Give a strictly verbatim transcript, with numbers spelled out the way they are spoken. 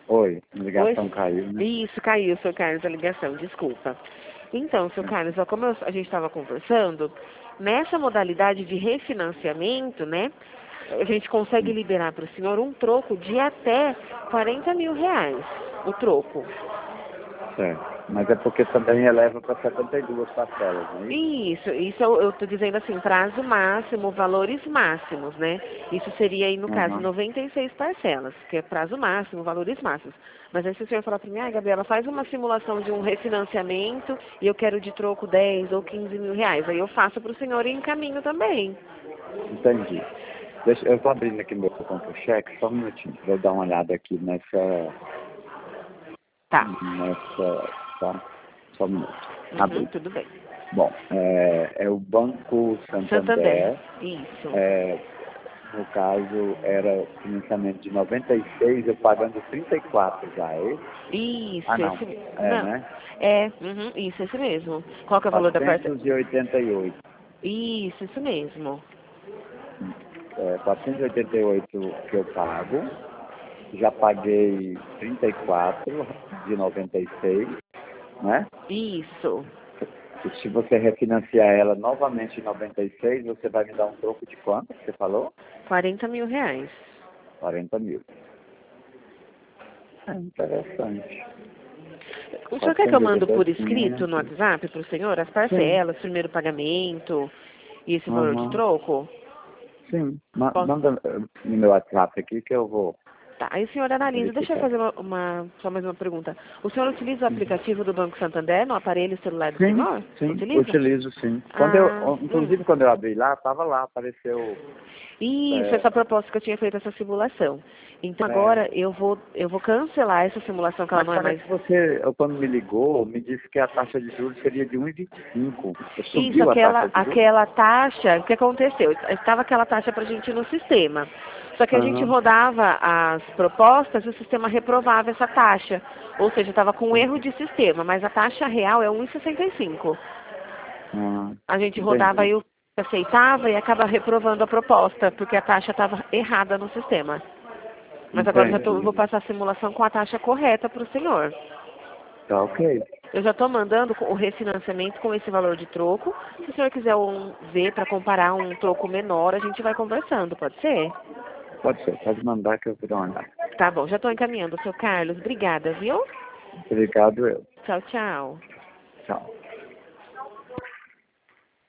Oi, a ligação Oi? caiu, né? Isso, caiu, seu Carlos, a ligação, desculpa. Então, seu Carlos, ó, como eu- a gente estava conversando, nessa modalidade de refinanciamento, né, a gente consegue liberar para o senhor um troco de até quarenta mil reais, o troco. Certo. Mas é porque também eleva para setenta e duas parcelas, não é isso? Isso, isso eu estou dizendo assim, prazo máximo, valores máximos, né? Isso seria aí, no caso, Uhum. noventa e seis parcelas, que é prazo máximo, valores máximos. Mas aí se o senhor falar para mim, ah, Gabriela, faz uma simulação de um refinanciamento e eu quero de troco dez ou quinze mil reais. Aí eu faço para o senhor e encaminho também. Entendi. Deixa, eu estou abrindo aqui meu contra-cheque, só um minutinho. Vou dar uma olhada aqui nessa... Tá. nessa tá? Só um minuto. Uhum, Abri. tudo bem. Bom, é, é o Banco Santander. Santander. Isso. É, no caso, era financiamento de noventa e seis, eu pagando trinta e quatro já, é isso? Ah, Isso, não. esse. É, Não. né? É, uhum, isso, esse mesmo. Qual que é o valor da parcela? quatrocentos e oitenta e oito. Isso, isso mesmo. É, quatrocentos e oitenta e oito que eu pago. Já paguei trinta e quatro de noventa e seis, né? Isso. E se você refinanciar ela novamente em noventa e seis, você vai me dar um troco de quanto que você falou? quarenta mil reais. quarenta mil. É interessante. O senhor quer que eu mando quatrocentos e oitenta e por oito, escrito no quinhentos. WhatsApp para o senhor as Sim. parcelas, primeiro pagamento e esse valor de Uhum. troco? Sim. Ma- Posso? Manda eh, no meu WhatsApp aqui que eu vou Tá, aí o senhor analisa. Deixa eu verificar. fazer uma, uma- só mais uma pergunta. O senhor utiliza o aplicativo do Banco Santander no aparelho celular do Sim, senhor? sim, Utiliza? utilizo sim. Quando eu, Ah, hum. inclusive quando eu abri lá, estava lá, apareceu. Isso, É, essa proposta que eu tinha feito essa simulação. Então é, agora eu vou, eu vou cancelar essa simulação que ela mas não é mais. parece que você, eu, quando me ligou, me disse que a taxa de juros seria de um e vinte e cinco. Isso, Subiu a aquela, taxa de juros? aquela taxa, o que aconteceu? Estava aquela taxa para a gente ir no sistema. Só que a gente Aham. rodava as propostas e o sistema reprovava essa taxa. Ou seja, estava com erro de sistema, mas a taxa real é um e sessenta e cinco. Ah, A gente rodava entendi. e o aceitava e acaba reprovando a proposta, porque a taxa estava errada no sistema. Mas agora já tô, vou Entendi. passar a simulação com a taxa correta para o senhor. Tá ok. Eu já estou mandando o refinanciamento com esse valor de troco. Se o senhor quiser um, ver para comparar um troco menor, a gente vai conversando, pode ser? Pode ser, pode mandar que eu vou dar uma olhada. Tá bom, já estou encaminhando, seu Carlos. Obrigada, viu? Obrigado eu. Tchau, tchau. Tchau.